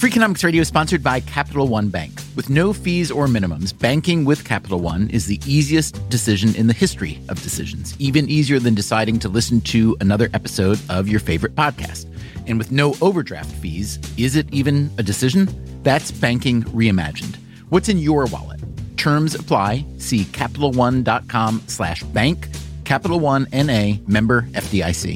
Freakonomics Radio is sponsored by Capital One Bank. With no fees or minimums, banking with Capital One is the easiest decision in the history of decisions, even easier than deciding to listen to another episode of your favorite podcast. And with no overdraft fees, is it even a decision? That's banking reimagined. What's in your wallet? Terms apply. See CapitalOne.com/bank. Capital One N.A. member FDIC.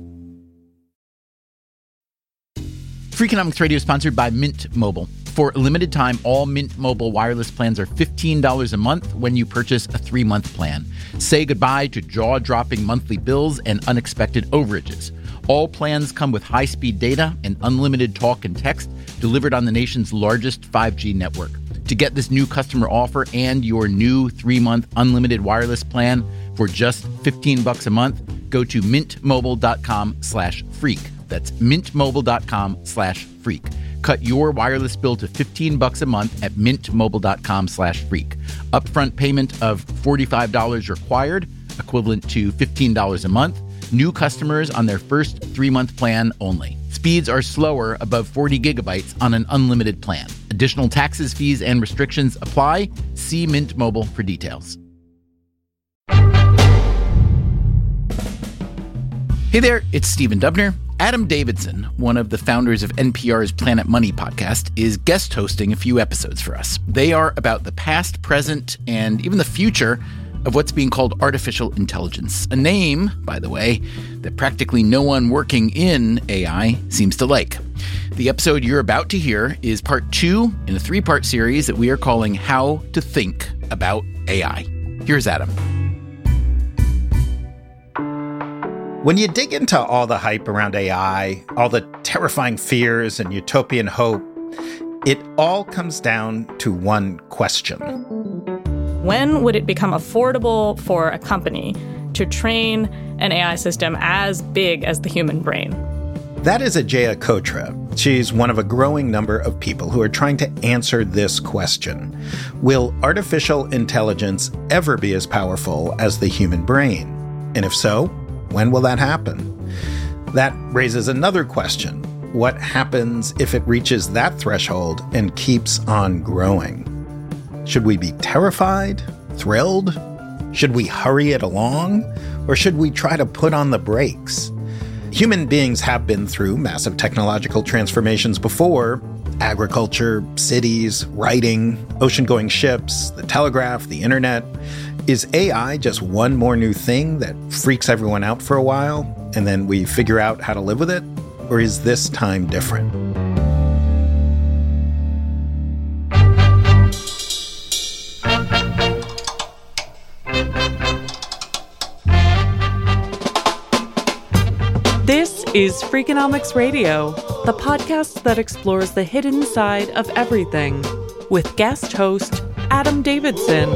Freakonomics Radio is sponsored by Mint Mobile. For a limited time, all Mint Mobile wireless plans are $15 a month when you purchase a 3-month plan. Say goodbye to jaw-dropping monthly bills and unexpected overages. All plans come with high-speed data and unlimited talk and text delivered on the nation's largest 5G network. To get this new customer offer and your new 3-month unlimited wireless plan for just $15 a month, go to mintmobile.com/freak. That's mintmobile.com/freak. Cut your wireless bill to $15 a month at mintmobile.com/freak. Upfront payment of $45 required, equivalent to $15 a month. New customers on their first 3-month plan only. Speeds are slower above 40 gigabytes on an unlimited plan. Additional taxes, fees, and restrictions apply. See Mint Mobile for details. Hey there, it's Stephen Dubner. Adam Davidson, one of the founders of NPR's Planet Money podcast, is guest hosting a few episodes for us. They are about the past, present, and even the future of what's being called artificial intelligence. A name, by the way, that practically no one working in AI seems to like. The episode you're about to hear is part 2 in a 3-part series that we are calling How to Think About AI. Here's Adam. When you dig into all the hype around AI, all the terrifying fears and utopian hope, it all comes down to one question. When would it become affordable for a company to train an AI system as big as the human brain? That is Ajaya Kotra. She's one of a growing number of people who are trying to answer this question. Will artificial intelligence ever be as powerful as the human brain? And if so, when will that happen? That raises another question. What happens if it reaches that threshold and keeps on growing? Should we be terrified? Thrilled? Should we hurry it along? Or should we try to put on the brakes? Human beings have been through massive technological transformations before. Agriculture, cities, writing, ocean-going ships, the telegraph, the internet. Is AI just one more new thing that freaks everyone out for a while, and then we figure out how to live with it? Or is this time different? This is Freakonomics Radio, the podcast that explores the hidden side of everything, with guest host Adam Davidson.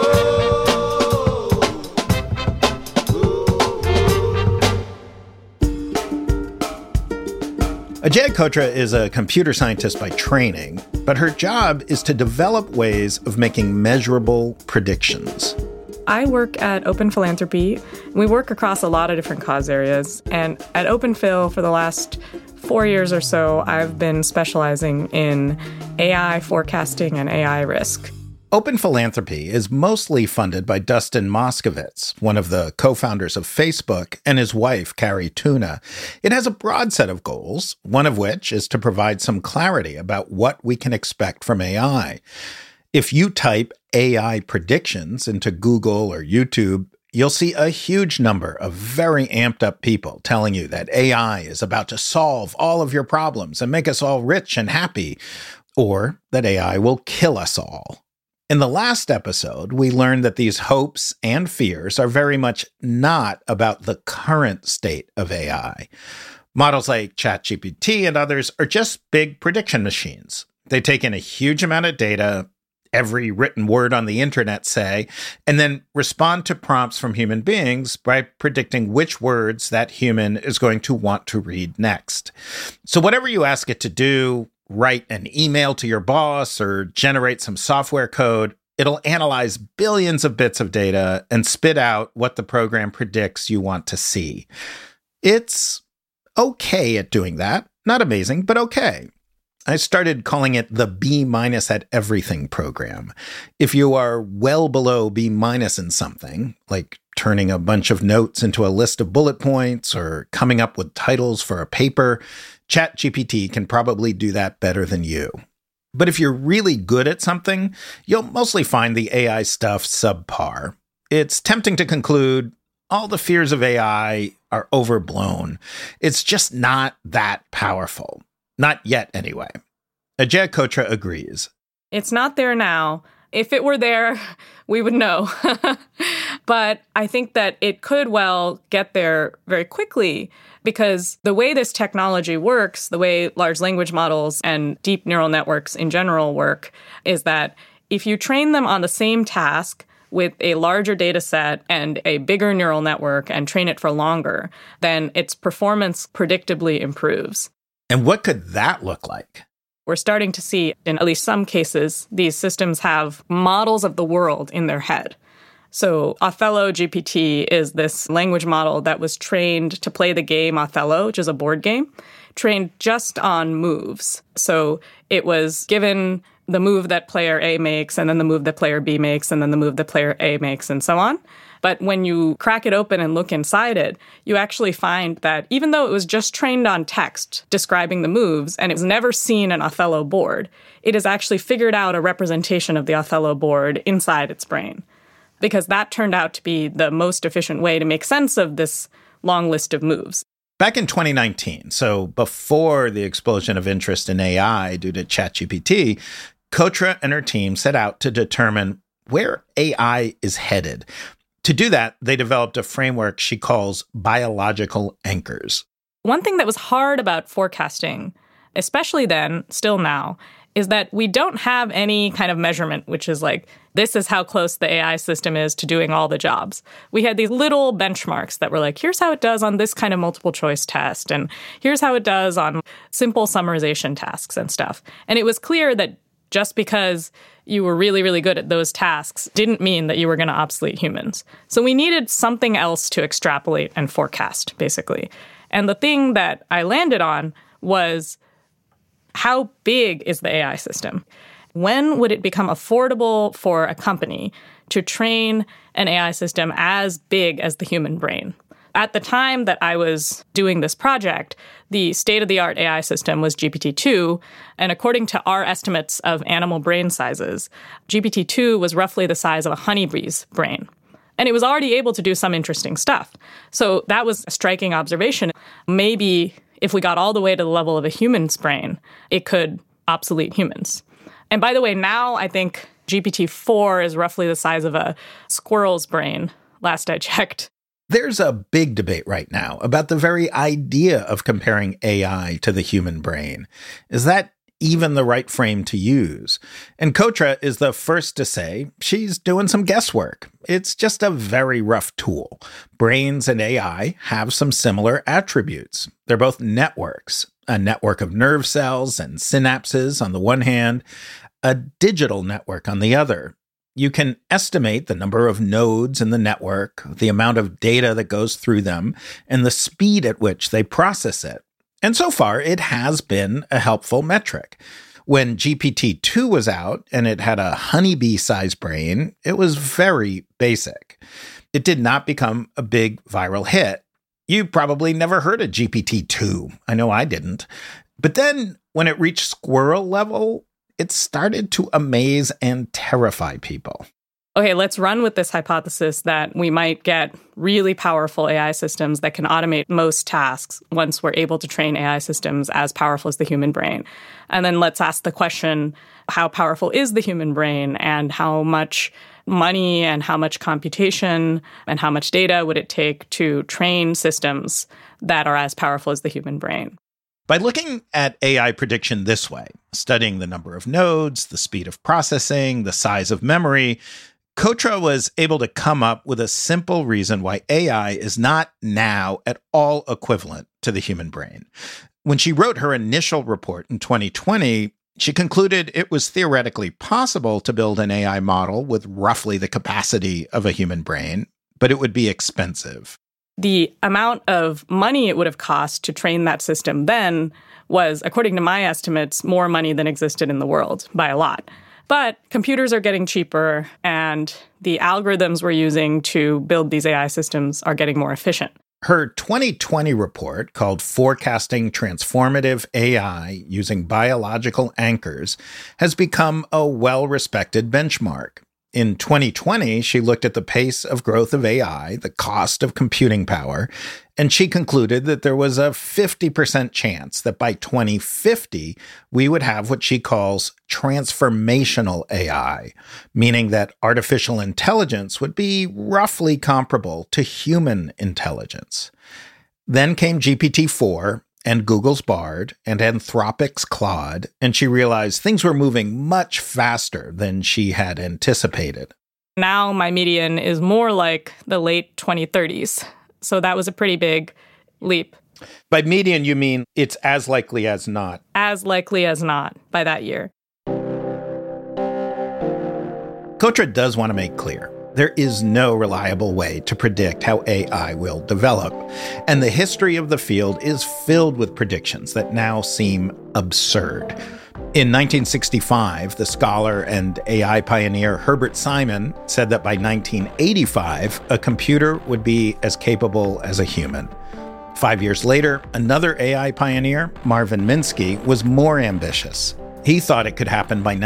Ajaya Kotra is a computer scientist by training, but her job is to develop ways of making measurable predictions. I work at Open Philanthropy. We work across a lot of different cause areas. And at Open Phil, for the last 4 years or so, I've been specializing in AI forecasting and AI risk. Open Philanthropy is mostly funded by Dustin Moskovitz, one of the co-founders of Facebook, and his wife, Carrie Tuna. It has a broad set of goals, one of which is to provide some clarity about what we can expect from AI. If you type AI predictions into Google or YouTube, you'll see a huge number of very amped up people telling you that AI is about to solve all of your problems and make us all rich and happy, or that AI will kill us all. In the last episode, we learned that these hopes and fears are very much not about the current state of AI. Models like ChatGPT and others are just big prediction machines. They take in a huge amount of data, every written word on the internet, say, and then respond to prompts from human beings by predicting which words that human is going to want to read next. So whatever you ask it to do, write an email to your boss or generate some software code, it'll analyze billions of bits of data and spit out what the program predicts you want to see. It's okay at doing that. Not amazing, but okay. I started calling it the B- at everything program. If you are well below B- in something, like turning a bunch of notes into a list of bullet points or coming up with titles for a paper, ChatGPT can probably do that better than you. But if you're really good at something, you'll mostly find the AI stuff subpar. It's tempting to conclude all the fears of AI are overblown. It's just not that powerful. Not yet, anyway. Ajay Kotra agrees. It's not there now. If it were there, we would know. But I think that it could well get there very quickly because the way this technology works, the way large language models and deep neural networks in general work, is that if you train them on the same task with a larger data set and a bigger neural network and train it for longer, then its performance predictably improves. And what could that look like? We're starting to see, in at least some cases, these systems have models of the world in their head. So Othello GPT is this language model that was trained to play the game Othello, which is a board game, trained just on moves. So it was given the move that player A makes, and then the move that player B makes, and then the move that player A makes, and so on. But when you crack it open and look inside it, you actually find that even though it was just trained on text describing the moves, and it was never seen an Othello board, it has actually figured out a representation of the Othello board inside its brain. Because that turned out to be the most efficient way to make sense of this long list of moves. Back in 2019, so before the explosion of interest in AI due to ChatGPT, Kotra and her team set out to determine where AI is headed. To do that, they developed a framework she calls biological anchors. One thing that was hard about forecasting, especially then, still now, is that we don't have any kind of measurement, which is like, this is how close the AI system is to doing all the jobs. We had these little benchmarks that were like, here's how it does on this kind of multiple choice test, and here's how it does on simple summarization tasks and stuff. And it was clear that just because you were really, really good at those tasks didn't mean that you were going to obsolete humans. So we needed something else to extrapolate and forecast, basically. And the thing that I landed on was, how big is the AI system? When would it become affordable for a company to train an AI system as big as the human brain? At the time that I was doing this project, the state-of-the-art AI system was GPT-2, and according to our estimates of animal brain sizes, GPT-2 was roughly the size of a honeybee's brain. And it was already able to do some interesting stuff. So that was a striking observation. Maybe if we got all the way to the level of a human's brain, it could obsolete humans. And by the way, now I think GPT-4 is roughly the size of a squirrel's brain, last I checked. There's a big debate right now about the very idea of comparing AI to the human brain. Is that even the right frame to use? And Kotra is the first to say she's doing some guesswork. It's just a very rough tool. Brains and AI have some similar attributes. They're both networks, a network of nerve cells and synapses on the one hand, a digital network on the other. You can estimate the number of nodes in the network, the amount of data that goes through them, and the speed at which they process it. And so far, it has been a helpful metric. When GPT-2 was out and it had a honeybee-sized brain, it was very basic. It did not become a big viral hit. You probably never heard of GPT-2. I know I didn't. But then when it reached squirrel level, it started to amaze and terrify people. Okay, let's run with this hypothesis that we might get really powerful AI systems that can automate most tasks once we're able to train AI systems as powerful as the human brain. And then let's ask the question, how powerful is the human brain, and how much money and how much computation and how much data would it take to train systems that are as powerful as the human brain? By looking at AI prediction this way, studying the number of nodes, the speed of processing, the size of memory, Kotra was able to come up with a simple reason why AI is not now at all equivalent to the human brain. When she wrote her initial report in 2020, she concluded it was theoretically possible to build an AI model with roughly the capacity of a human brain, but it would be expensive. The amount of money it would have cost to train that system then was, according to my estimates, more money than existed in the world by a lot. But computers are getting cheaper, and the algorithms we're using to build these AI systems are getting more efficient. Her 2020 report, called Forecasting Transformative AI Using Biological Anchors, has become a well-respected benchmark. In 2020, she looked at the pace of growth of AI, the cost of computing power, and she concluded that there was a 50% chance that by 2050, we would have what she calls transformational AI, meaning that artificial intelligence would be roughly comparable to human intelligence. Then came GPT-4 and Google's Bard and Anthropic's Claude, and she realized things were moving much faster than she had anticipated. Now my median is more like the late 2030s. So that was a pretty big leap. By median, you mean it's as likely as not? As likely as not by that year. Kotra does want to make clear, there is no reliable way to predict how AI will develop, and the history of the field is filled with predictions that now seem absurd. In 1965, the scholar and AI pioneer Herbert Simon said that by 1985, a computer would be as capable as a human. 5 years later, another AI pioneer, Marvin Minsky, was more ambitious. He thought it could happen by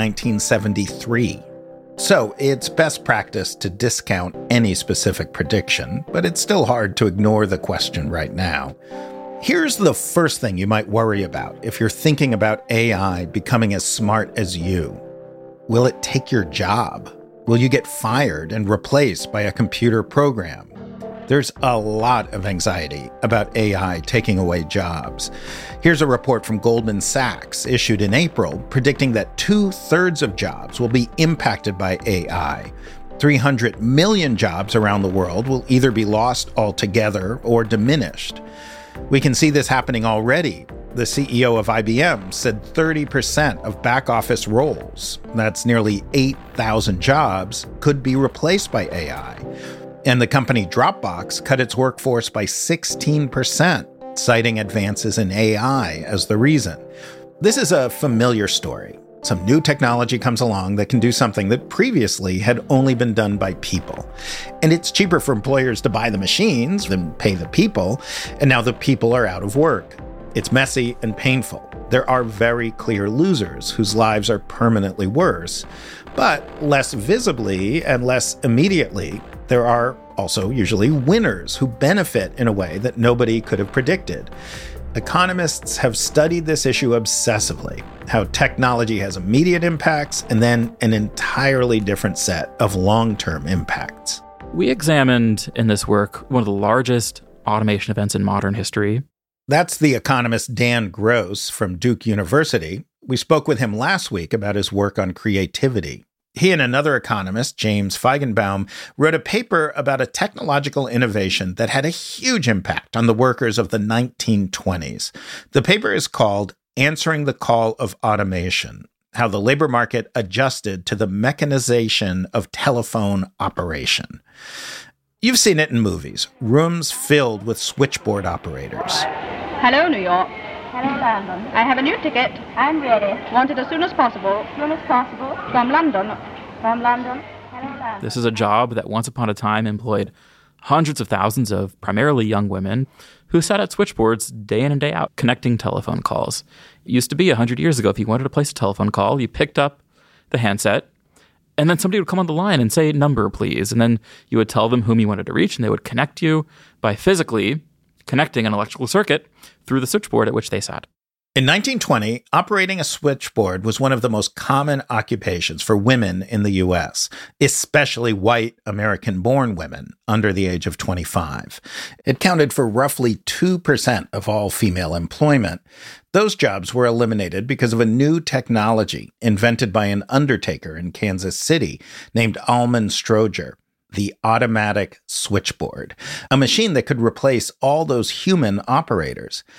1973. So it's best practice to discount any specific prediction, but it's still hard to ignore the question right now. Here's the first thing you might worry about if you're thinking about AI becoming as smart as you. Will it take your job? Will you get fired and replaced by a computer program? There's a lot of anxiety about AI taking away jobs. Here's a report from Goldman Sachs issued in April predicting that 2/3 of jobs will be impacted by AI. 300 million jobs around the world will either be lost altogether or diminished. We can see this happening already. The CEO of IBM said 30% of back-office roles, that's nearly 8,000 jobs, could be replaced by AI. And the company Dropbox cut its workforce by 16%, citing advances in AI as the reason. This is a familiar story. Some new technology comes along that can do something that previously had only been done by people. And it's cheaper for employers to buy the machines than pay the people, and now the people are out of work. It's messy and painful. There are very clear losers whose lives are permanently worse. But less visibly and less immediately, there are also usually winners who benefit in a way that nobody could have predicted. Economists have studied this issue obsessively, how technology has immediate impacts and then an entirely different set of long-term impacts. We examined in this work one of the largest automation events in modern history. That's the economist Dan Gross from Duke University. We spoke with him last week about his work on creativity. He and another economist, James Feigenbaum, wrote a paper about a technological innovation that had a huge impact on the workers of the 1920s. The paper is called Answering the Call of Automation: How the Labor Market Adjusted to the Mechanization of Telephone Operation. You've seen it in movies, rooms filled with switchboard operators. Hello, New York. Hello, London. I have a new ticket. I'm ready. Want it as soon as possible. As soon as possible. From London. From London. Hello, London. This is a job that once upon a time employed hundreds of thousands of primarily young women who sat at switchboards day in and day out connecting telephone calls. It used to be 100 years ago, if you wanted to place a telephone call, you picked up the handset, and then somebody would come on the line and say, "Number, please." And then you would tell them whom you wanted to reach, and they would connect you by physically connecting an electrical circuit through the switchboard at which they sat. In 1920, operating a switchboard was one of the most common occupations for women in the U.S., especially white American-born women under the age of 25. It counted for roughly 2% of all female employment. Those jobs were eliminated because of a new technology invented by an undertaker in Kansas City named Almon Stroger. The automatic switchboard, a machine that could replace all those human operators.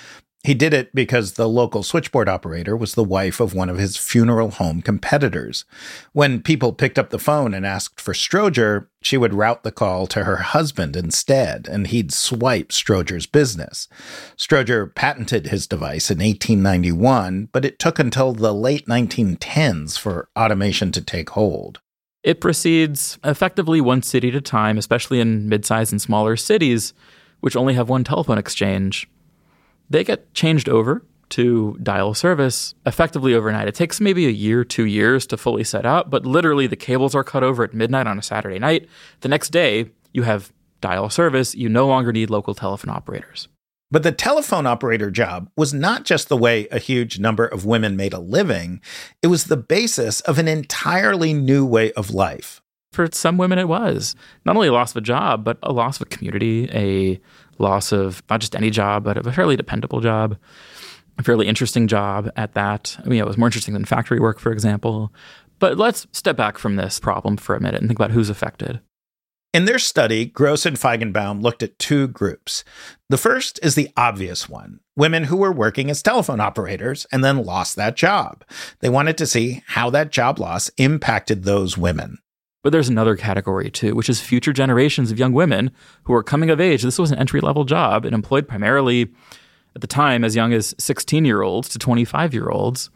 He did it because the local switchboard operator was the wife of one of his funeral home competitors. When people picked up the phone and asked for Stroger, she would route the call to her husband instead, and he'd swipe Stroger's business. Stroger patented his device in 1891, but it took until the late 1910s for automation to take hold. It proceeds effectively one city at a time, especially in mid-sized and smaller cities, which only have one telephone exchange. They get changed over to dial service effectively overnight. It takes maybe a year, 2 years to fully set up, but literally the cables are cut over at midnight on a Saturday night. The next day, you have dial service. You no longer need local telephone operators. But the telephone operator job was not just the way a huge number of women made a living. It was the basis of an entirely new way of life. For some women, it was not only a loss of a job, but a loss of a community, a loss of not just any job, but of a fairly dependable job, a fairly interesting job at that. I mean, it was more interesting than factory work, for example. But let's step back from this problem for a minute and think about who's affected. In their study, Gross and Feigenbaum looked at two groups. The first is the obvious one, women who were working as telephone operators and then lost that job. They wanted to see how that job loss impacted those women. But there's another category, too, which is future generations of young women who are coming of age. This was an entry-level job and employed primarily, at the time, as young as 16-year-olds to 25-year-olds.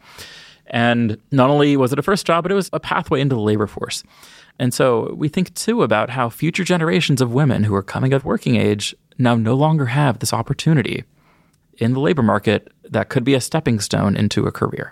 And not only was it a first job, but it was a pathway into the labor force. And so we think, too, about how future generations of women who are coming of working age now no longer have this opportunity in the labor market that could be a stepping stone into a career.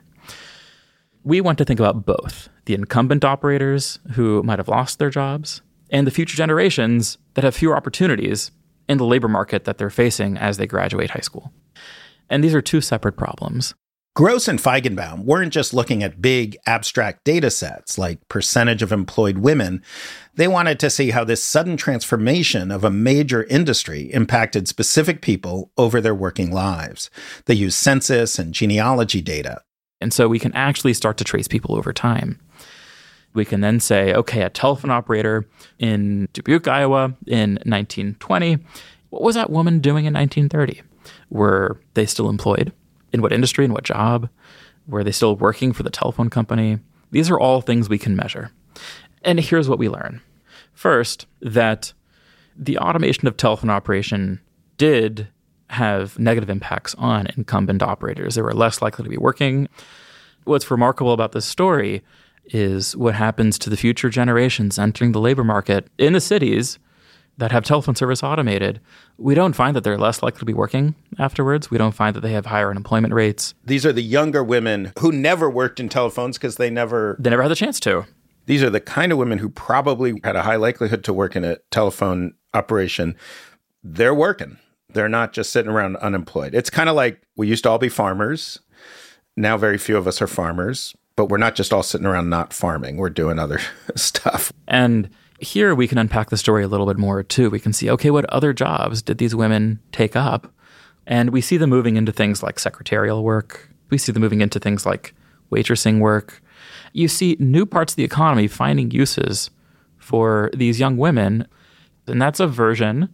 We want to think about both the incumbent operators who might have lost their jobs and the future generations that have fewer opportunities in the labor market that they're facing as they graduate high school. And these are two separate problems. Gross and Feigenbaum weren't just looking at big, abstract data sets like percentage of employed women. They wanted to see how this sudden transformation of a major industry impacted specific people over their working lives. They used census and genealogy data. And so we can actually start to trace people over time. We can then say, okay, a telephone operator in Dubuque, Iowa in 1920, what was that woman doing in 1930? Were they still employed? In what industry, in what job? Were they still working for the telephone company? These are all things we can measure. And here's what we learn. First, that the automation of telephone operation did have negative impacts on incumbent operators. They were less likely to be working. What's remarkable about this story is what happens to the future generations entering the labor market in the cities that have telephone service automated. We don't find that they're less likely to be working afterwards. We don't find that they have higher unemployment rates. These are the younger women who never worked in telephones because they never had the chance to. These are the kind of women who probably had a high likelihood to work in a telephone operation. They're working. They're not just sitting around unemployed. It's kind of like we used to all be farmers. Now very few of us are farmers, but we're not just all sitting around not farming. We're doing other stuff. And here we can unpack the story a little bit more too. We can see, okay, what other jobs did these women take up? And we see them moving into things like secretarial work. We see them moving into things like waitressing work. You see new parts of the economy finding uses for these young women. And that's a version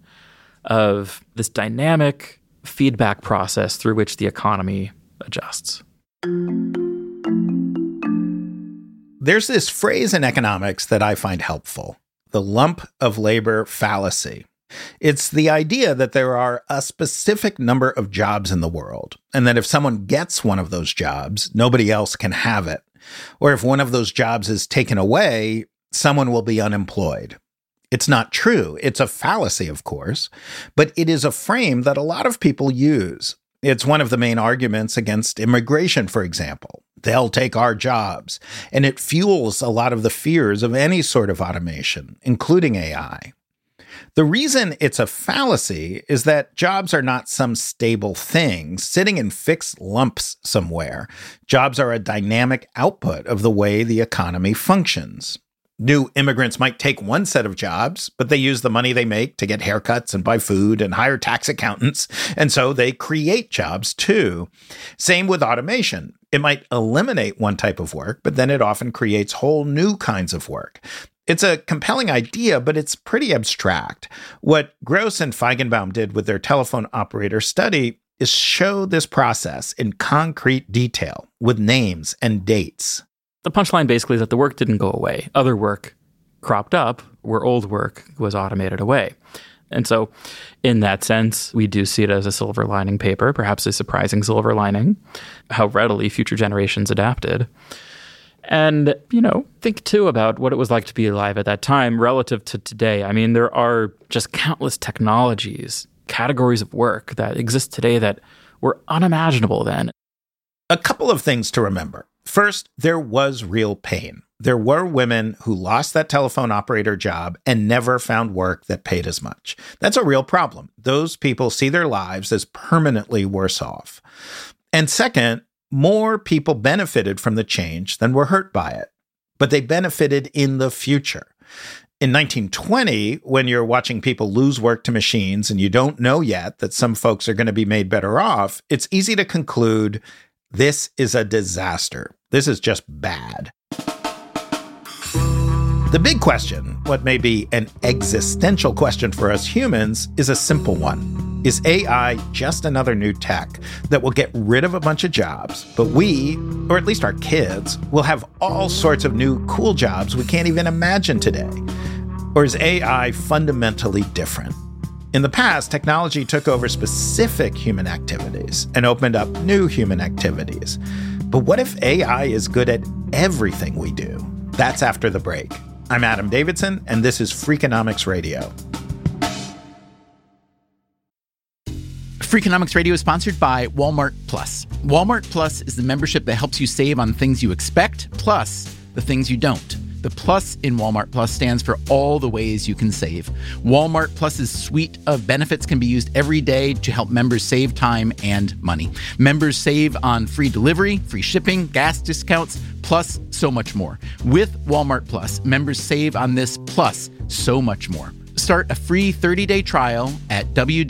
of this dynamic feedback process through which the economy adjusts. There's this phrase in economics that I find helpful, the lump of labor fallacy. It's the idea that there are a specific number of jobs in the world, and that if someone gets one of those jobs, nobody else can have it. Or if one of those jobs is taken away, someone will be unemployed. It's not true. It's a fallacy, of course, but it is a frame that a lot of people use. It's one of the main arguments against immigration, for example. They'll take our jobs. And it fuels a lot of the fears of any sort of automation, including AI. The reason it's a fallacy is that jobs are not some stable thing sitting in fixed lumps somewhere. Jobs are a dynamic output of the way the economy functions. New immigrants might take one set of jobs, but they use the money they make to get haircuts and buy food and hire tax accountants, and so they create jobs too. Same with automation. It might eliminate one type of work, but then it often creates whole new kinds of work. It's a compelling idea, but it's pretty abstract. What Gross and Feigenbaum did with their telephone operator study is show this process in concrete detail with names and dates. The punchline basically is that the work didn't go away. Other work cropped up where old work was automated away. And so in that sense, we do see it as a silver lining paper, perhaps a surprising silver lining, how readily future generations adapted. And, think too about what it was like to be alive at that time relative to today. I mean, there are just countless technologies, categories of work that exist today that were unimaginable then. A couple of things to remember. First, there was real pain. There were women who lost that telephone operator job and never found work that paid as much. That's a real problem. Those people see their lives as permanently worse off. And second, more people benefited from the change than were hurt by it. But they benefited in the future. In 1920, when you're watching people lose work to machines and you don't know yet that some folks are going to be made better off, it's easy to conclude this is a disaster. This is just bad. The big question, what may be an existential question for us humans, is a simple one. Is AI just another new tech that will get rid of a bunch of jobs, but we, or at least our kids, will have all sorts of new cool jobs we can't even imagine today? Or is AI fundamentally different? In the past, technology took over specific human activities and opened up new human activities. But what if AI is good at everything we do? That's after the break. I'm Adam Davidson, and this is Freakonomics Radio. Freakonomics Radio is sponsored by Walmart Plus. Walmart Plus is the membership that helps you save on things you expect, plus the things you don't. The plus in Walmart Plus stands for all the ways you can save. Walmart Plus's suite of benefits can be used every day to help members save time and money. Members save on free delivery, free shipping, gas discounts, plus so much more. With Walmart Plus, members save on this plus so much more. Start a free 30-day trial at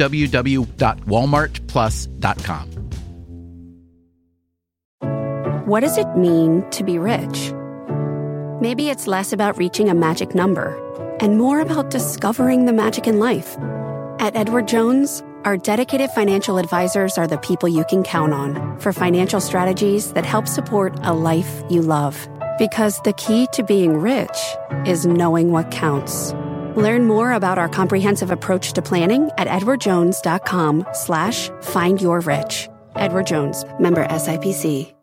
www.walmartplus.com. What does it mean to be rich? Maybe it's less about reaching a magic number and more about discovering the magic in life. At Edward Jones, our dedicated financial advisors are the people you can count on for financial strategies that help support a life you love. Because the key to being rich is knowing what counts. Learn more about our comprehensive approach to planning at edwardjones.com/findyourrich. Edward Jones, member SIPC.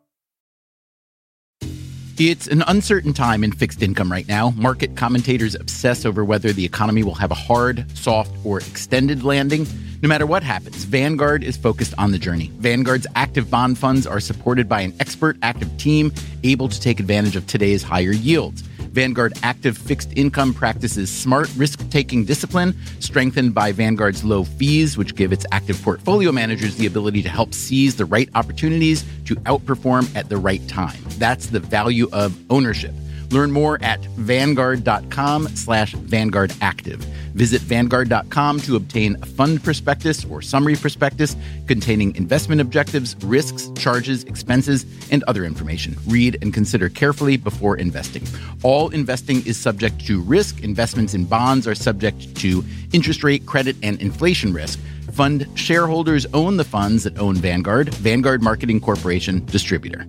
It's an uncertain time in fixed income right now. Market commentators obsess over whether the economy will have a hard, soft, or extended landing. No matter what happens, Vanguard is focused on the journey. Vanguard's active bond funds are supported by an expert active team able to take advantage of today's higher yields. Vanguard Active Fixed Income practices smart risk-taking discipline, strengthened by Vanguard's low fees, which give its active portfolio managers the ability to help seize the right opportunities to outperform at the right time. That's the value of ownership. Learn more at Vanguard.com/VanguardActive. Visit Vanguard.com to obtain a fund prospectus or summary prospectus containing investment objectives, risks, charges, expenses, and other information. Read and consider carefully before investing. All investing is subject to risk. Investments in bonds are subject to interest rate, credit, and inflation risk. Fund shareholders own the funds that own Vanguard. Vanguard Marketing Corporation, distributor.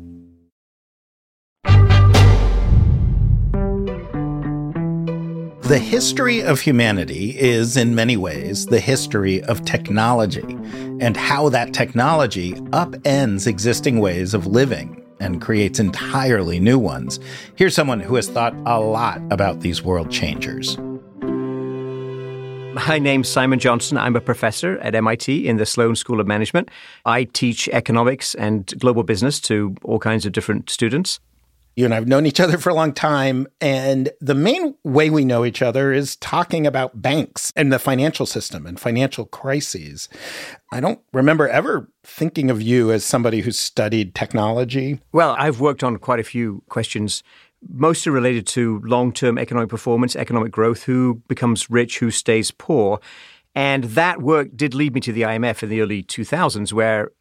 The history of humanity is, in many ways, the history of technology and how that technology upends existing ways of living and creates entirely new ones. Here's someone who has thought a lot about these world changers. My name's Simon Johnson. I'm a professor at MIT in the Sloan School of Management. I teach economics and global business to all kinds of different students. You and I have known each other for a long time, and the main way we know each other is talking about banks and the financial system and financial crises. I don't remember ever thinking of you as somebody who studied technology. Well, I've worked on quite a few questions, mostly related to long-term economic performance, economic growth, who becomes rich, who stays poor. And that work did lead me to the IMF in the early 2000s, where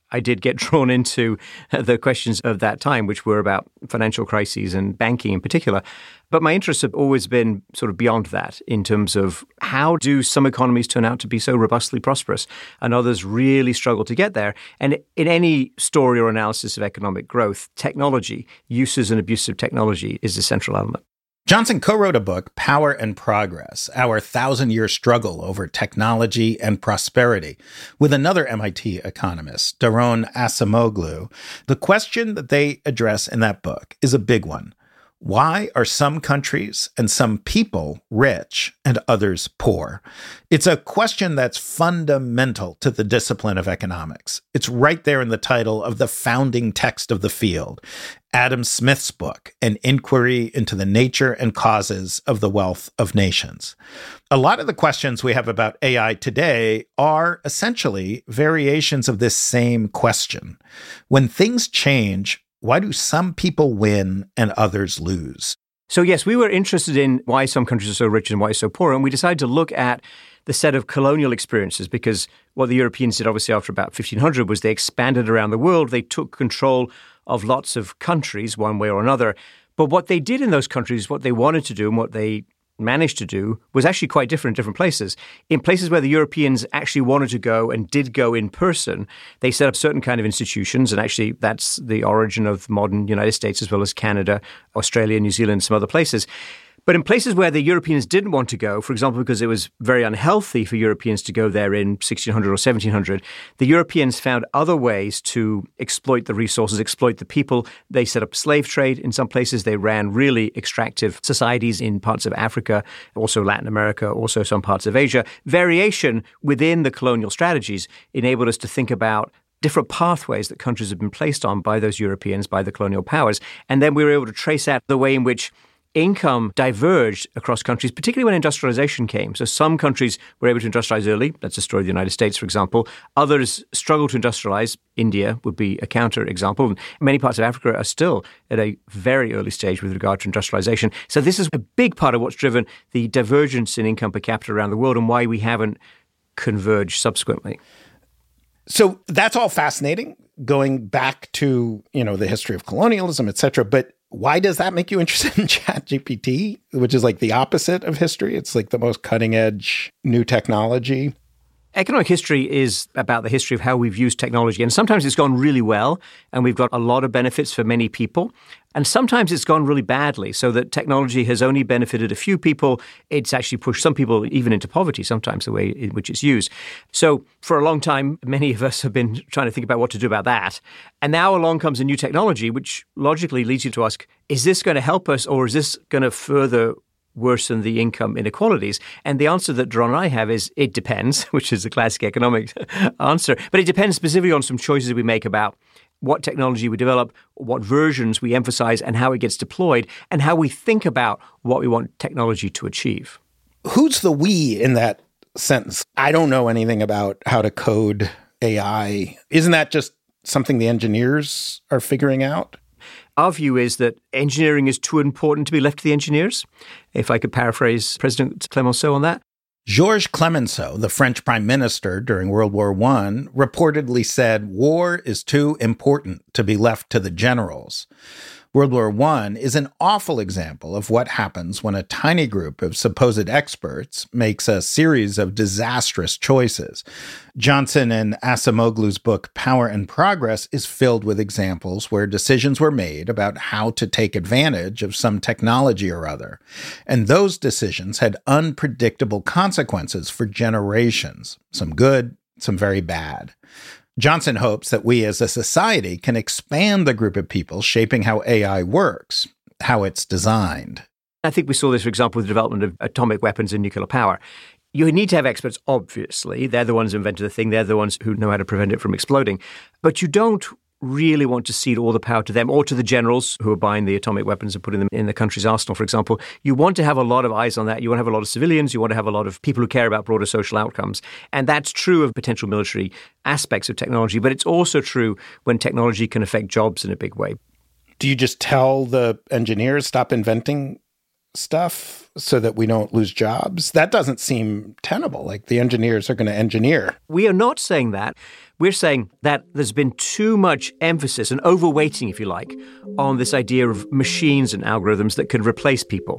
I did get drawn into the questions of that time, which were about financial crises and banking in particular. But my interests have always been sort of beyond that in terms of how do some economies turn out to be so robustly prosperous and others really struggle to get there. And in any story or analysis of economic growth, technology, uses and abuses of technology is the central element. Johnson co-wrote a book, Power and Progress, Our 1,000-Year Struggle Over Technology and Prosperity, with another MIT economist, Daron Acemoglu. The question that they address in that book is a big one. Why are some countries and some people rich and others poor? It's a question that's fundamental to the discipline of economics. It's right there in the title of the founding text of the field, Adam Smith's book, An Inquiry into the Nature and Causes of the Wealth of Nations. A lot of the questions we have about AI today are essentially variations of this same question. When things change, why do some people win and others lose? So yes, we were interested in why some countries are so rich and why so poor, and we decided to look at the set of colonial experiences, because what the Europeans did obviously after about 1500 was they expanded around the world. They took control of lots of countries one way or another. But what they did in those countries, what they wanted to do and what they managed to do was actually quite different in different places. In places where the Europeans actually wanted to go and did go in person, they set up certain kind of institutions. And actually, that's the origin of modern United States as well as Canada, Australia, New Zealand, some other places. But in places where the Europeans didn't want to go, for example, because it was very unhealthy for Europeans to go there in 1600 or 1700, the Europeans found other ways to exploit the resources, exploit the people. They set up slave trade in some places. They ran really extractive societies in parts of Africa, also Latin America, also some parts of Asia. Variation within the colonial strategies enabled us to think about different pathways that countries have been placed on by those Europeans, by the colonial powers. And then we were able to trace out the way in which income diverged across countries, particularly when industrialization came. So some countries were able to industrialize early. That's the story of the United States, for example. Others struggled to industrialize. India would be a counter example. And many parts of Africa are still at a very early stage with regard to industrialization. So this is a big part of what's driven the divergence in income per capita around the world and why we haven't converged subsequently. So that's all fascinating, going back to, the history of colonialism, et cetera. But why does that make you interested in ChatGPT, which is like the opposite of history? It's like the most cutting edge new technology. Economic history is about the history of how we've used technology. And sometimes it's gone really well, and we've got a lot of benefits for many people. And sometimes it's gone really badly, so that technology has only benefited a few people. It's actually pushed some people even into poverty, sometimes the way in which it's used. So for a long time, many of us have been trying to think about what to do about that. And now along comes a new technology, which logically leads you to ask, is this going to help us, or is this going to further worsen the income inequalities? And the answer that Daron and I have is it depends, which is the classic economic answer. But it depends specifically on some choices we make about what technology we develop, what versions we emphasize, and how it gets deployed, and how we think about what we want technology to achieve. Who's the we in that sentence? I don't know anything about how to code AI. Isn't that just something the engineers are figuring out? Our view is that engineering is too important to be left to the engineers, if I could paraphrase President Clemenceau on that. Georges Clemenceau, the French prime minister during World War I, reportedly said, "War is too important to be left to the generals." World War I is an awful example of what happens when a tiny group of supposed experts makes a series of disastrous choices. Johnson and Acemoglu's book, Power and Progress, is filled with examples where decisions were made about how to take advantage of some technology or other. And those decisions had unpredictable consequences for generations, some good, some very bad. Johnson hopes that we as a society can expand the group of people shaping how AI works, how it's designed. I think we saw this, for example, with the development of atomic weapons and nuclear power. You need to have experts, obviously. They're the ones who invented the thing. They're the ones who know how to prevent it from exploding. But you don't really want to cede all the power to them or to the generals who are buying the atomic weapons and putting them in the country's arsenal, for example. You want to have a lot of eyes on that. You want to have a lot of civilians. You want to have a lot of people who care about broader social outcomes. And that's true of potential military aspects of technology, but it's also true when technology can affect jobs in a big way. Do you just tell the engineers, stop inventing stuff so that we don't lose jobs? That doesn't seem tenable. Like the engineers are going to engineer. We are not saying that. We're saying that there's been too much emphasis and overweighting, if you like, on this idea of machines and algorithms that can replace people.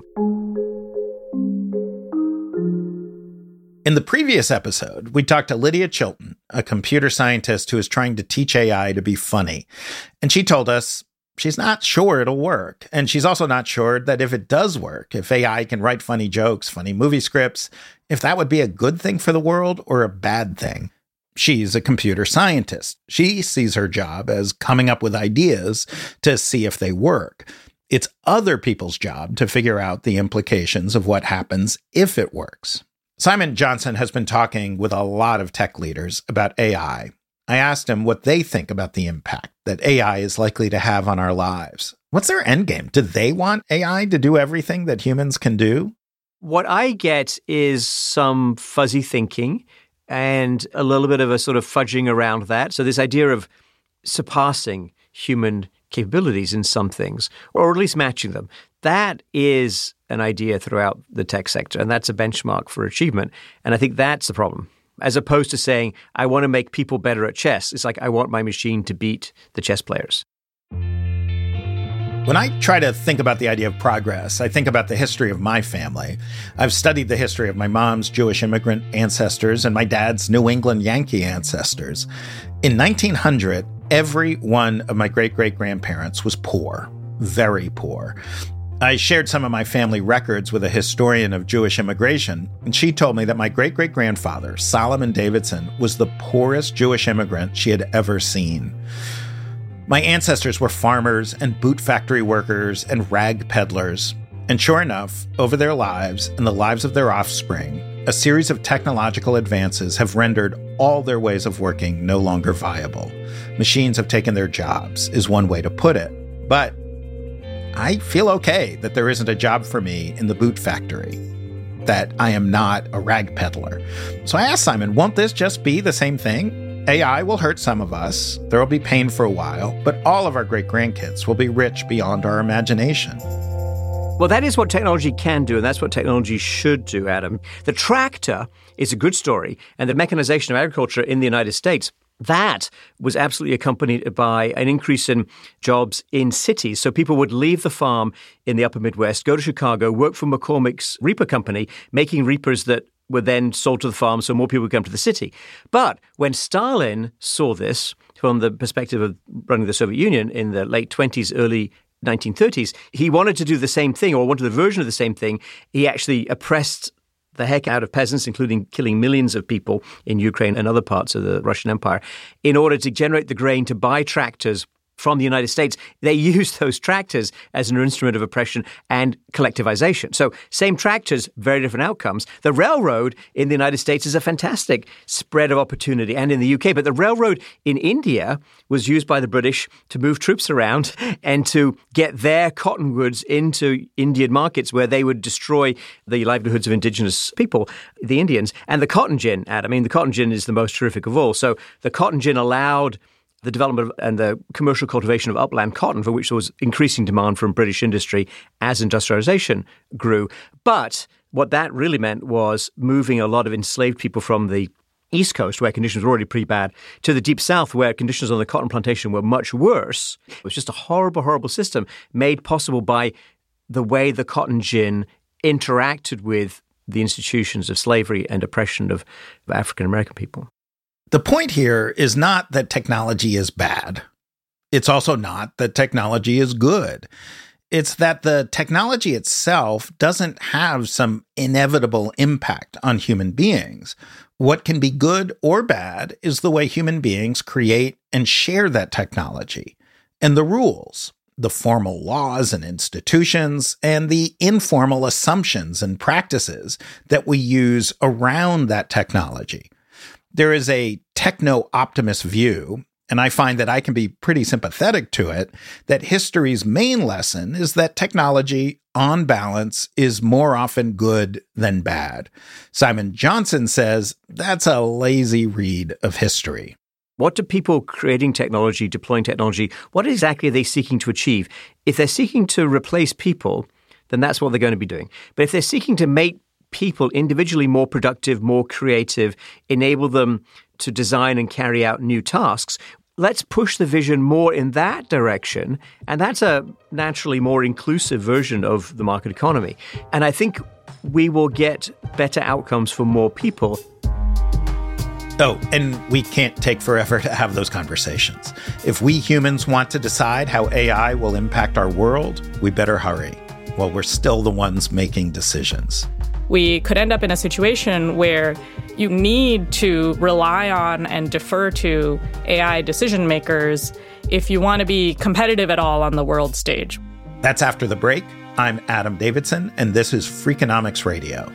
In the previous episode, we talked to Lydia Chilton, a computer scientist who is trying to teach AI to be funny. And she told us she's not sure it'll work. And she's also not sure that if it does work, if AI can write funny jokes, funny movie scripts, if that would be a good thing for the world or a bad thing. She's a computer scientist. She sees her job as coming up with ideas to see if they work. It's other people's job to figure out the implications of what happens if it works. Simon Johnson has been talking with a lot of tech leaders about AI. I asked him what they think about the impact that AI is likely to have on our lives. What's their endgame? Do they want AI to do everything that humans can do? What I get is some fuzzy thinking and a little bit of a sort of fudging around that. So this idea of surpassing human capabilities in some things, or at least matching them, that is an idea throughout the tech sector, and that's a benchmark for achievement. And I think that's the problem. As opposed to saying, I want to make people better at chess. It's like, I want my machine to beat the chess players. When I try to think about the idea of progress, I think about the history of my family. I've studied the history of my mom's Jewish immigrant ancestors and my dad's New England Yankee ancestors. In 1900, every one of my great-great-grandparents was poor, very poor. I shared some of my family records with a historian of Jewish immigration, and she told me that my great-great-grandfather, Solomon Davidson, was the poorest Jewish immigrant she had ever seen. My ancestors were farmers and boot factory workers and rag peddlers. And sure enough, over their lives and the lives of their offspring, a series of technological advances have rendered all their ways of working no longer viable. Machines have taken their jobs, is one way to put it. But I feel okay that there isn't a job for me in the boot factory, that I am not a rag peddler. So I asked Simon, won't this just be the same thing? AI will hurt some of us, there will be pain for a while, but all of our great-grandkids will be rich beyond our imagination. Well, that is what technology can do, and that's what technology should do, Adam. The tractor is a good story, and the mechanization of agriculture in the United States, that was absolutely accompanied by an increase in jobs in cities. So people would leave the farm in the upper Midwest, go to Chicago, work for McCormick's Reaper Company, making reapers that were then sold to the farm so more people would come to the city. But when Stalin saw this from the perspective of running the Soviet Union in the late 20s, early 1930s, he wanted to do the same thing, or wanted a version of the same thing. He actually oppressed the heck out of peasants, including killing millions of people in Ukraine and other parts of the Russian Empire, in order to generate the grain to buy tractors from the United States. They used those tractors as an instrument of oppression and collectivization. So same tractors, very different outcomes. The railroad in the United States is a fantastic spread of opportunity, and in the UK. But the railroad in India was used by the British to move troops around and to get their cottonwoods into Indian markets where they would destroy the livelihoods of indigenous people, the Indians. And the cotton gin, Adam, I mean, the cotton gin is the most terrific of all. So the cotton gin allowed the development and the commercial cultivation of upland cotton, for which there was increasing demand from British industry as industrialization grew. But what that really meant was moving a lot of enslaved people from the East Coast, where conditions were already pretty bad, to the Deep South, where conditions on the cotton plantation were much worse. It was just a horrible, horrible system made possible by the way the cotton gin interacted with the institutions of slavery and oppression of African American people. The point here is not that technology is bad. It's also not that technology is good. It's that the technology itself doesn't have some inevitable impact on human beings. What can be good or bad is the way human beings create and share that technology, and the rules, the formal laws and institutions, and the informal assumptions and practices that we use around that technology. There is a techno-optimist view, and I find that I can be pretty sympathetic to it, that history's main lesson is that technology, on balance, is more often good than bad. Simon Johnson says that's a lazy read of history. What do people creating technology, deploying technology, what exactly are they seeking to achieve? If they're seeking to replace people, then that's what they're going to be doing. But if they're seeking to make people individually more productive, more creative, enable them to design and carry out new tasks, let's push the vision more in that direction. And that's a naturally more inclusive version of the market economy. And I think we will get better outcomes for more people. Oh, and we can't take forever to have those conversations. If we humans want to decide how AI will impact our world, we better hurry while we're still the ones making decisions. We could end up in a situation where you need to rely on and defer to AI decision makers if you want to be competitive at all on the world stage. That's after the break. I'm Adam Davidson, and this is Freakonomics Radio.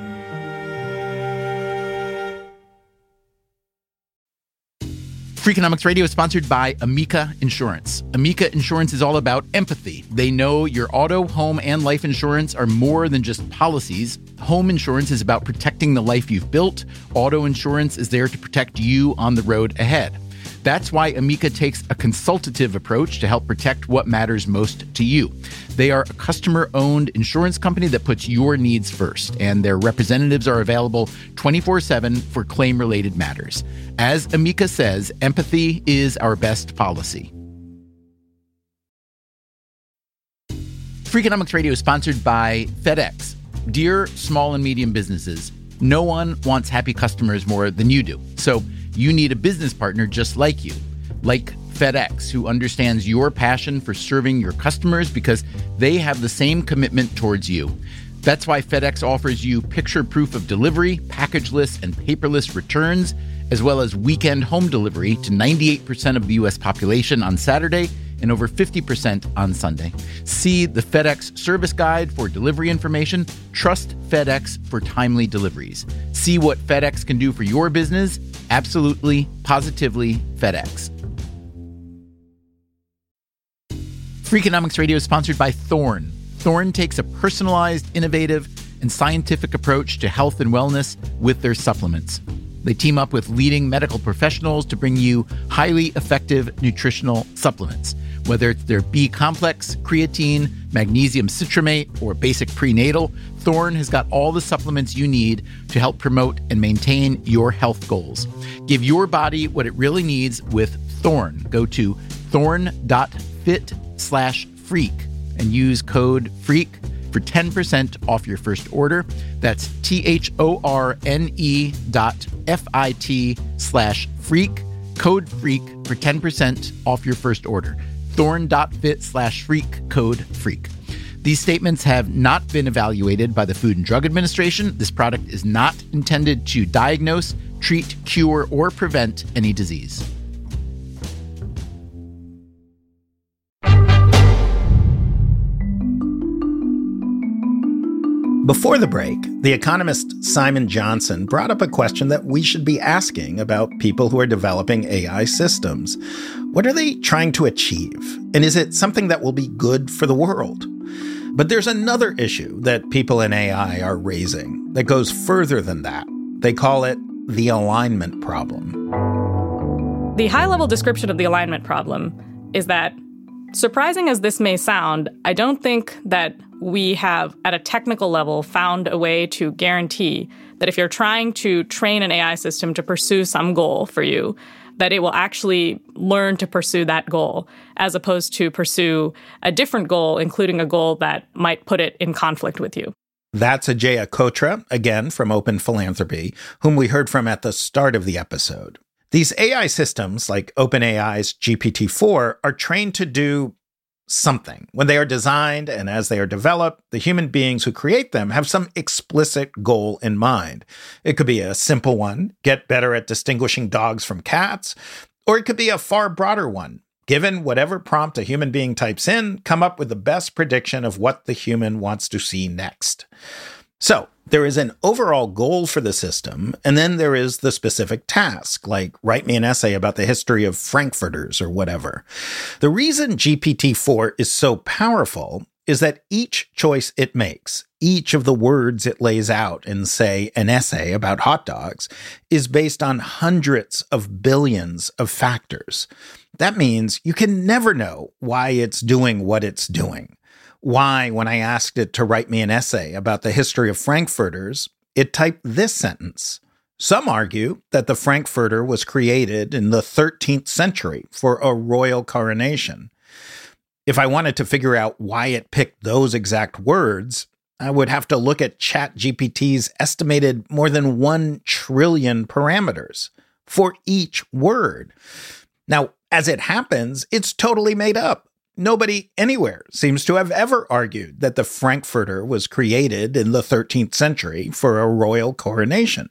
Freakonomics Radio is sponsored by Amica Insurance. Amica Insurance is all about empathy. They know your auto, home, and life insurance are more than just policies. Home insurance is about protecting the life you've built. Auto insurance is there to protect you on the road ahead. That's why Amica takes a consultative approach to help protect what matters most to you. They are a customer-owned insurance company that puts your needs first, and their representatives are available 24/7 for claim-related matters. As Amica says, empathy is our best policy. Freakonomics Radio is sponsored by FedEx. Dear small and medium businesses, no one wants happy customers more than you do. So you need a business partner just like you, like FedEx, who understands your passion for serving your customers because they have the same commitment towards you. That's why FedEx offers you picture proof of delivery, packageless and paperless returns, as well as weekend home delivery to 98% of the U.S. population on Saturday and over 50% on Sunday. See the FedEx service guide for delivery information. Trust FedEx for timely deliveries. See what FedEx can do for your business. Absolutely, positively FedEx. Freakonomics Radio is sponsored by Thorne. Thorne takes a personalized, innovative, and scientific approach to health and wellness with their supplements. They team up with leading medical professionals to bring you highly effective nutritional supplements. Whether it's their B-complex, creatine, magnesium citrate, or basic prenatal, Thorne has got all the supplements you need to help promote and maintain your health goals. Give your body what it really needs with Thorne. Go to thorne.fit/freak and use code FREAK for 10% off your first order. That's THORNE.FIT/freak, code FREAK for 10% off your first order. Thorne.fit/freak, code FREAK. These statements have not been evaluated by the Food and Drug Administration. This product is not intended to diagnose, treat, cure, or prevent any disease. Before the break, the economist Simon Johnson brought up a question that we should be asking about people who are developing AI systems. What are they trying to achieve? And is it something that will be good for the world? But there's another issue that people in AI are raising that goes further than that. They call it the alignment problem. The high-level description of the alignment problem is that, surprising as this may sound, I don't think that we have, at a technical level, found a way to guarantee that if you're trying to train an AI system to pursue some goal for you, that it will actually learn to pursue that goal, as opposed to pursue a different goal, including a goal that might put it in conflict with you. That's Ajeya Cotra, again from Open Philanthropy, whom we heard from at the start of the episode. These AI systems, like OpenAI's GPT-4, are trained to do something. When they are designed and as they are developed, the human beings who create them have some explicit goal in mind. It could be a simple one, get better at distinguishing dogs from cats, or it could be a far broader one. Given whatever prompt a human being types in, come up with the best prediction of what the human wants to see next. So, there is an overall goal for the system, and then there is the specific task, like write me an essay about the history of Frankfurters or whatever. The reason GPT-4 is so powerful is that each choice it makes, each of the words it lays out in, say, an essay about hot dogs, is based on hundreds of billions of factors. That means you can never know why it's doing what it's doing. why, when I asked it to write me an essay about the history of Frankfurters, it typed this sentence. Some argue that the Frankfurter was created in the 13th century for a royal coronation. If I wanted to figure out why it picked those exact words, I would have to look at ChatGPT's estimated more than 1 trillion parameters for each word. Now, as it happens, it's totally made up. Nobody anywhere seems to have ever argued that the Frankfurter was created in the 13th century for a royal coronation.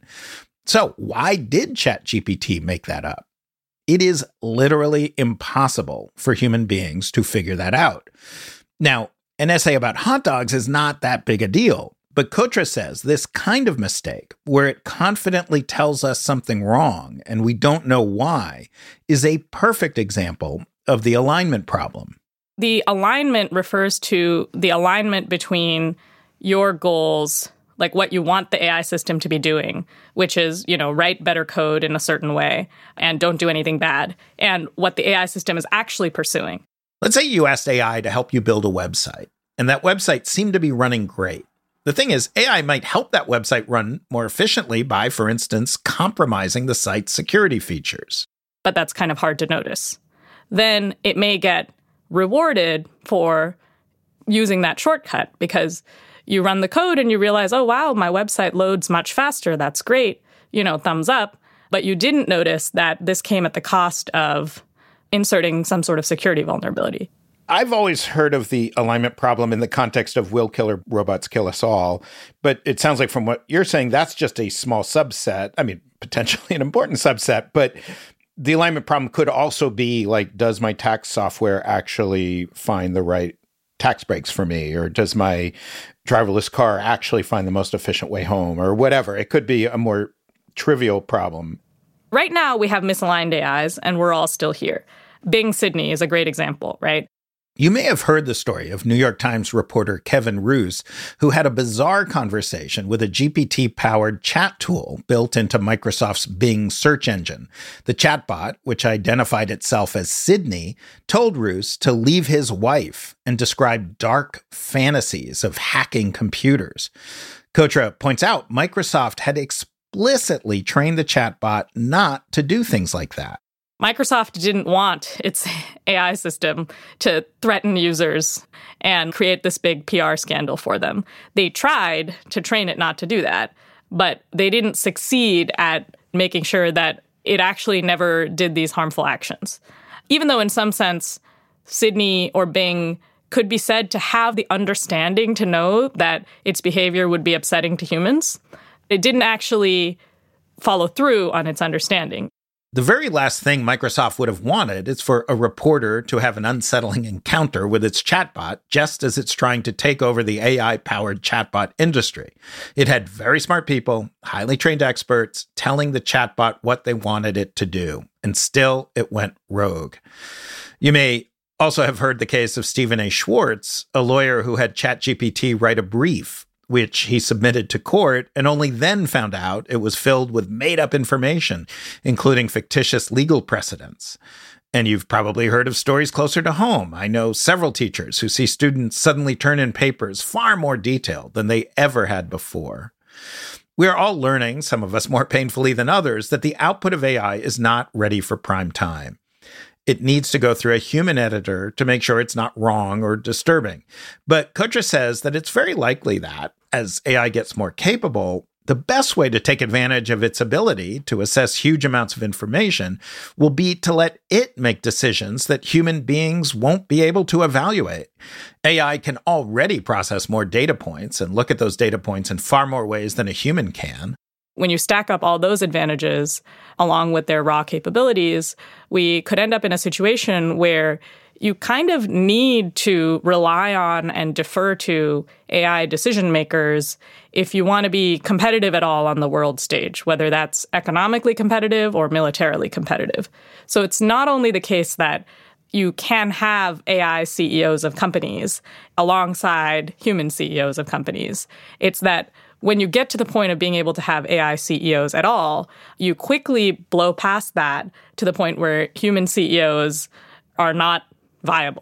So why did ChatGPT make that up? It is literally impossible for human beings to figure that out. Now, an essay about hot dogs is not that big a deal, but Kotra says this kind of mistake, where it confidently tells us something wrong and we don't know why, is a perfect example of the alignment problem. The alignment refers to the alignment between your goals, like what you want the AI system to be doing, which is, write better code in a certain way and don't do anything bad, and what the AI system is actually pursuing. Let's say you asked AI to help you build a website, and that website seemed to be running great. The thing is, AI might help that website run more efficiently by, for instance, compromising the site's security features. But that's kind of hard to notice. Then it may get rewarded for using that shortcut because you run the code and you realize, oh, wow, my website loads much faster. That's great. Thumbs up. But you didn't notice that this came at the cost of inserting some sort of security vulnerability. I've always heard of the alignment problem in the context of will killer robots kill us all. But it sounds like from what you're saying, that's just a small subset. I mean, potentially an important subset, but the alignment problem could also be like, does my tax software actually find the right tax breaks for me? Or does my driverless car actually find the most efficient way home? Or whatever. It could be a more trivial problem. Right now, we have misaligned AIs, and we're all still here. Bing Sydney is a great example, right? You may have heard the story of New York Times reporter Kevin Roose, who had a bizarre conversation with a GPT-powered chat tool built into Microsoft's Bing search engine. The chatbot, which identified itself as Sydney, told Roose to leave his wife and describe dark fantasies of hacking computers. Kotra points out Microsoft had explicitly trained the chatbot not to do things like that. Microsoft didn't want its AI system to threaten users and create this big PR scandal for them. They tried to train it not to do that, but they didn't succeed at making sure that it actually never did these harmful actions. Even though in some sense, Sydney or Bing could be said to have the understanding to know that its behavior would be upsetting to humans, it didn't actually follow through on its understanding. The very last thing Microsoft would have wanted is for a reporter to have an unsettling encounter with its chatbot just as it's trying to take over the AI-powered chatbot industry. It had very smart people, highly trained experts, telling the chatbot what they wanted it to do, and still it went rogue. You may also have heard the case of Stephen A. Schwartz, a lawyer who had ChatGPT write a brief which he submitted to court, and only then found out it was filled with made-up information, including fictitious legal precedents. And you've probably heard of stories closer to home. I know several teachers who see students suddenly turn in papers far more detailed than they ever had before. We are all learning, some of us more painfully than others, that the output of AI is not ready for prime time. It needs to go through a human editor to make sure it's not wrong or disturbing. But Kotra says that it's very likely that, as AI gets more capable, the best way to take advantage of its ability to assess huge amounts of information will be to let it make decisions that human beings won't be able to evaluate. AI can already process more data points and look at those data points in far more ways than a human can. When you stack up all those advantages along with their raw capabilities, we could end up in a situation where you kind of need to rely on and defer to AI decision makers if you want to be competitive at all on the world stage, whether that's economically competitive or militarily competitive. So it's not only the case that you can have AI CEOs of companies alongside human CEOs of companies. It's that when you get to the point of being able to have AI CEOs at all, you quickly blow past that to the point where human CEOs are not viable.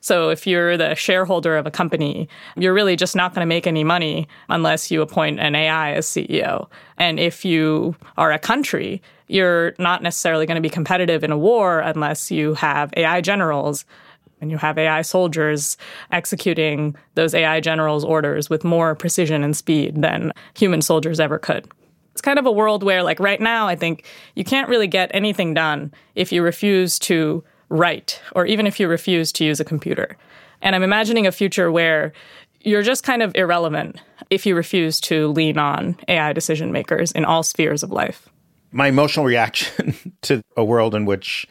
So if you're the shareholder of a company, you're really just not going to make any money unless you appoint an AI as CEO. And if you are a country, you're not necessarily going to be competitive in a war unless you have AI generals and you have AI soldiers executing those AI generals' orders with more precision and speed than human soldiers ever could. It's kind of a world where, like right now, I think you can't really get anything done if you refuse to write or even if you refuse to use a computer. And I'm imagining a future where you're just kind of irrelevant if you refuse to lean on AI decision makers in all spheres of life. My emotional reaction to a world in which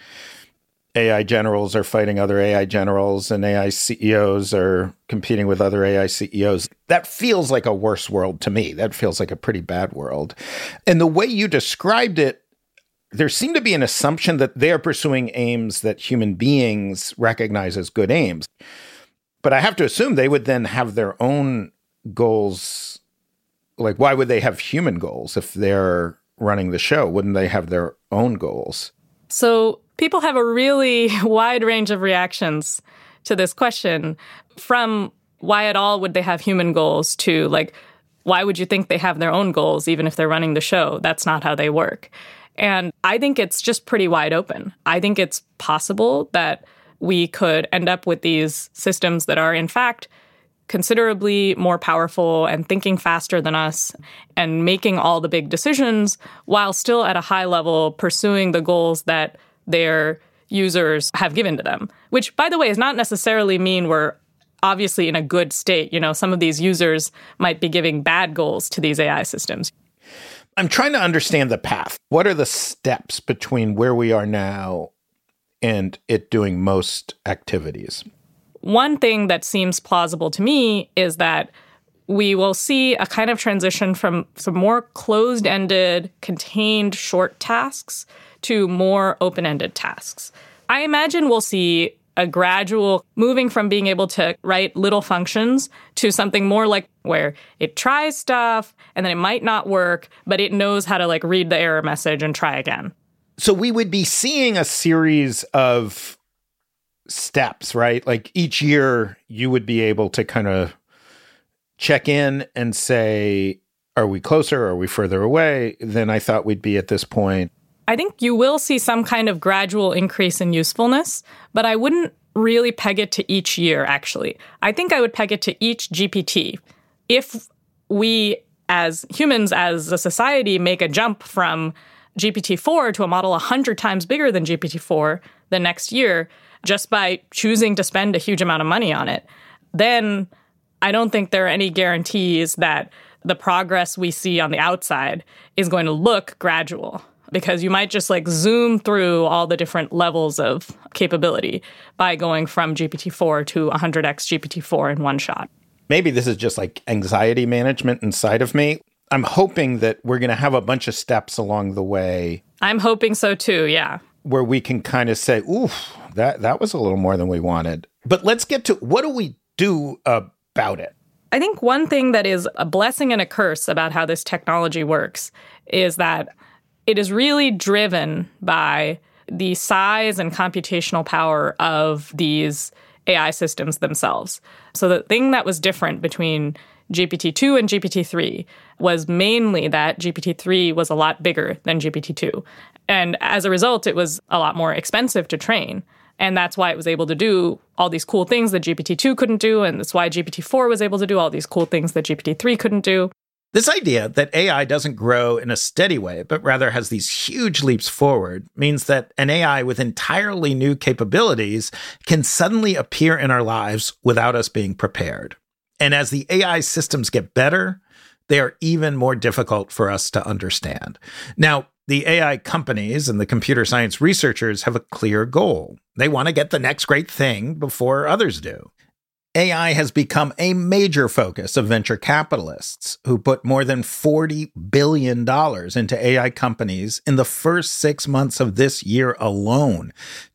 AI generals are fighting other AI generals and AI CEOs are competing with other AI CEOs, that feels like a worse world to me. That feels like a pretty bad world. And the way you described it, there seemed to be an assumption that they are pursuing aims that human beings recognize as good aims. But I have to assume they would then have their own goals. Like, why would they have human goals if they're running the show? Wouldn't they have their own goals? So people have a really wide range of reactions to this question, from why at all would they have human goals to, like, why would you think they have their own goals even if they're running the show? That's not how they work. And I think it's just pretty wide open. I think it's possible that we could end up with these systems that are, in fact, considerably more powerful and thinking faster than us and making all the big decisions while still at a high level pursuing the goals that their users have given to them, which, by the way, does not necessarily mean we're obviously in a good state. You know, some of these users might be giving bad goals to these AI systems. I'm trying to understand the path. What are the steps between where we are now and it doing most activities? One thing that seems plausible to me is that we will see a kind of transition from some more closed-ended, contained short tasks to more open-ended tasks. I imagine we'll see a gradual moving from being able to write little functions to something more like where it tries stuff and then it might not work, but it knows how to like read the error message and try again. So we would be seeing a series of steps, right? Like each year you would be able to kind of check in and say, are we closer? Are we further away than I thought we'd be at this point? I think you will see some kind of gradual increase in usefulness, but I wouldn't really peg it to each year, actually. I think I would peg it to each GPT. If we, as humans, as a society, make a jump from GPT-4 to a model 100 times bigger than GPT-4 the next year, just by choosing to spend a huge amount of money on it, then I don't think there are any guarantees that the progress we see on the outside is going to look gradual. Because you might just like zoom through all the different levels of capability by going from GPT-4 to 100x GPT-4 in one shot. Maybe this is just like anxiety management inside of me. I'm hoping that we're going to have a bunch of steps along the way. I'm hoping so too, yeah. Where we can kind of say, oof, that was a little more than we wanted. But let's get to what do we do about it? I think one thing that is a blessing and a curse about how this technology works is that it is really driven by the size and computational power of these AI systems themselves. So the thing that was different between GPT-2 and GPT-3 was mainly that GPT-3 was a lot bigger than GPT-2. And as a result, it was a lot more expensive to train. And that's why it was able to do all these cool things that GPT-2 couldn't do. And that's why GPT-4 was able to do all these cool things that GPT-3 couldn't do. This idea that AI doesn't grow in a steady way, but rather has these huge leaps forward, means that an AI with entirely new capabilities can suddenly appear in our lives without us being prepared. And as the AI systems get better, they are even more difficult for us to understand. Now, the AI companies and the computer science researchers have a clear goal. They want to get the next great thing before others do. AI has become a major focus of venture capitalists who put more than $40 billion into AI companies in the first 6 months of this year alone.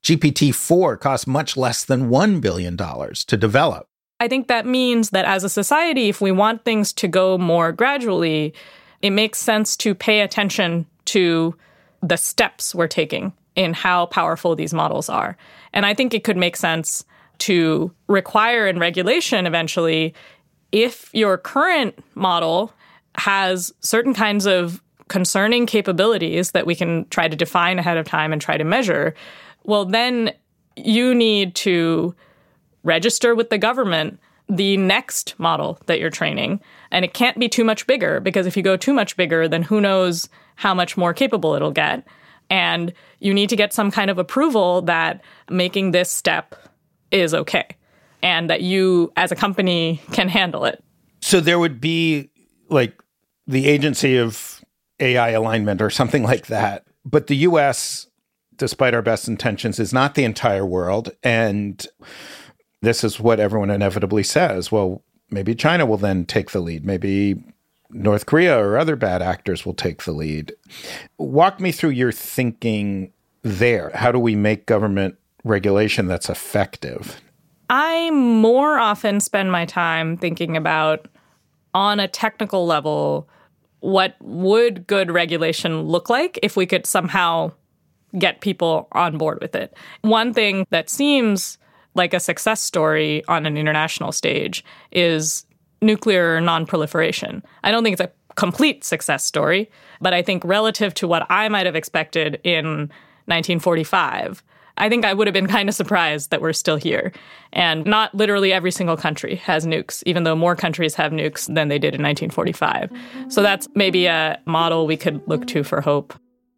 GPT-4 cost much less than $1 billion to develop. I think that means that as a society, if we want things to go more gradually, it makes sense to pay attention to the steps we're taking in how powerful these models are. And I think it could make sense to require in regulation eventually, if your current model has certain kinds of concerning capabilities that we can try to define ahead of time and try to measure, well, then you need to register with the government the next model that you're training. And it can't be too much bigger, because if you go too much bigger, then who knows how much more capable it'll get. And you need to get some kind of approval that making this step is okay and that you as a company can handle it. So there would be like the Agency of AI Alignment or something like that. But the U.S., despite our best intentions, is not the entire world. And this is what everyone inevitably says. Well, maybe China will then take the lead. Maybe North Korea or other bad actors will take the lead. Walk me through your thinking there. How do we make government regulation that's effective? I more often spend my time thinking about, on a technical level, what would good regulation look like if we could somehow get people on board with it. One thing that seems like a success story on an international stage is nuclear non-proliferation. I don't think it's a complete success story, but I think relative to what I might have expected in 1945, I think I would have been kind of surprised that we're still here. And not literally every single country has nukes, even though more countries have nukes than they did in 1945. So that's maybe a model we could look to for hope.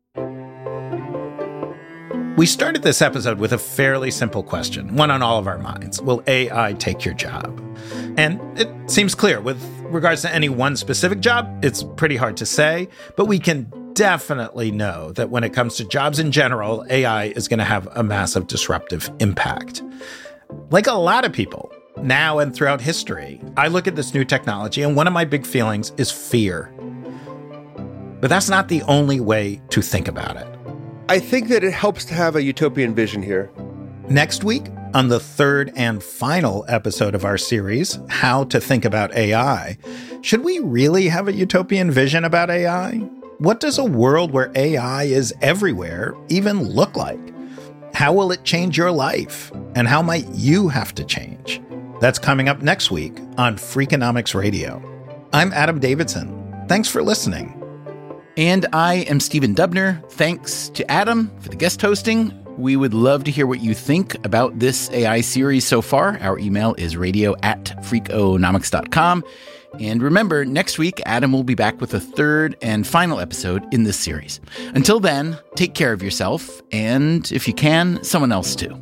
We started this episode with a fairly simple question, one on all of our minds. Will AI take your job? And it seems clear. With regards to any one specific job, it's pretty hard to say, but we can definitely know that when it comes to jobs in general, AI is going to have a massive disruptive impact. Like a lot of people, now and throughout history, I look at this new technology and one of my big feelings is fear. But that's not the only way to think about it. I think that it helps to have a utopian vision here. Next week, on the third and final episode of our series, How to Think About AI, should we really have a utopian vision about AI? What does a world where AI is everywhere even look like? How will it change your life? And how might you have to change? That's coming up next week on Freakonomics Radio. I'm Adam Davidson. Thanks for listening. And I am Stephen Dubner. Thanks to Adam for the guest hosting. We would love to hear what you think about this AI series so far. Our email is radio@freakonomics.com. And remember, next week, Adam will be back with a third and final episode in this series. Until then, take care of yourself, and if you can, someone else too.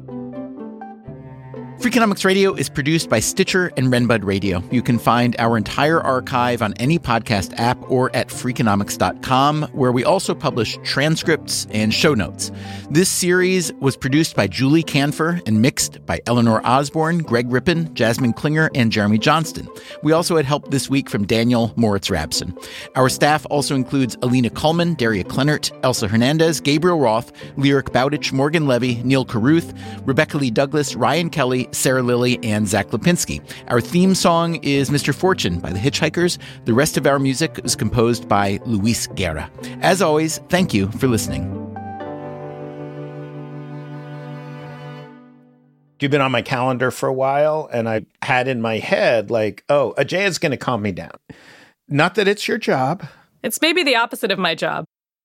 Freakonomics Radio is produced by Stitcher and Renbud Radio. You can find our entire archive on any podcast app or at Freakonomics.com, where we also publish transcripts and show notes. This series was produced by Julie Canfer and mixed by Eleanor Osborne, Greg Rippin, Jasmine Klinger, and Jeremy Johnston. We also had help this week from Daniel Moritz-Rabson. Our staff also includes Alina Kuhlman, Daria Klenert, Elsa Hernandez, Gabriel Roth, Lyric Bowditch, Morgan Levy, Neil Carruth, Rebecca Lee Douglas, Ryan Kelly, Sarah Lilly, and Zach Lipinski. Our theme song is Mr. Fortune by the Hitchhikers. The rest of our music is composed by Luis Guerra. As always, thank you for listening. You've been on my calendar for a while, and I had in my head, like, oh, Ajaya's going to calm me down. Not that it's your job. It's maybe the opposite of my job.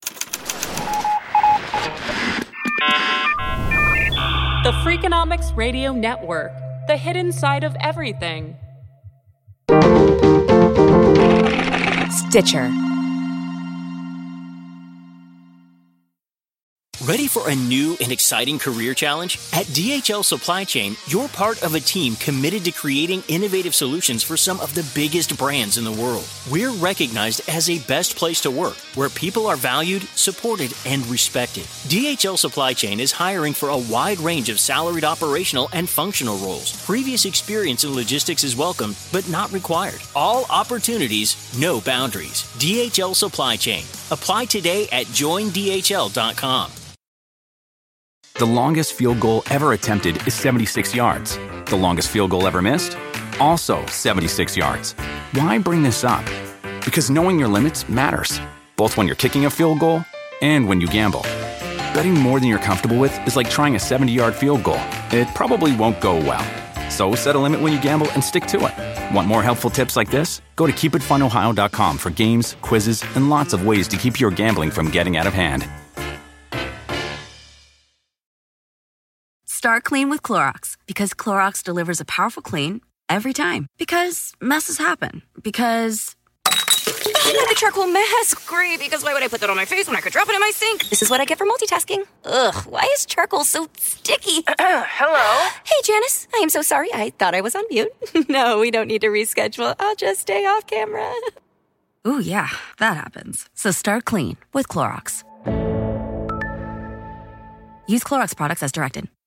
The Freakonomics Radio Network, the hidden side of everything. Stitcher. Ready for a new and exciting career challenge? At DHL Supply Chain, you're part of a team committed to creating innovative solutions for some of the biggest brands in the world. We're recognized as a best place to work, where people are valued, supported, and respected. DHL Supply Chain is hiring for a wide range of salaried operational and functional roles. Previous experience in logistics is welcome, but not required. All opportunities, no boundaries. DHL Supply Chain. Apply today at joindhl.com. The longest field goal ever attempted is 76 yards. The longest field goal ever missed? Also 76 yards. Why bring this up? Because knowing your limits matters, both when you're kicking a field goal and when you gamble. Betting more than you're comfortable with is like trying a 70-yard field goal. It probably won't go well. So set a limit when you gamble and stick to it. Want more helpful tips like this? Go to keepitfunohio.com for games, quizzes, and lots of ways to keep your gambling from getting out of hand. Start clean with Clorox, because Clorox delivers a powerful clean every time. Because messes happen. Because... not the charcoal mask. Great, because why would I put that on my face when I could drop it in my sink? This is what I get for multitasking. Ugh, why is charcoal so sticky? Hello? Hey, Janice. I am so sorry. I thought I was on mute. No, we don't need to reschedule. I'll just stay off camera. Ooh, yeah, that happens. So start clean with Clorox. Use Clorox products as directed.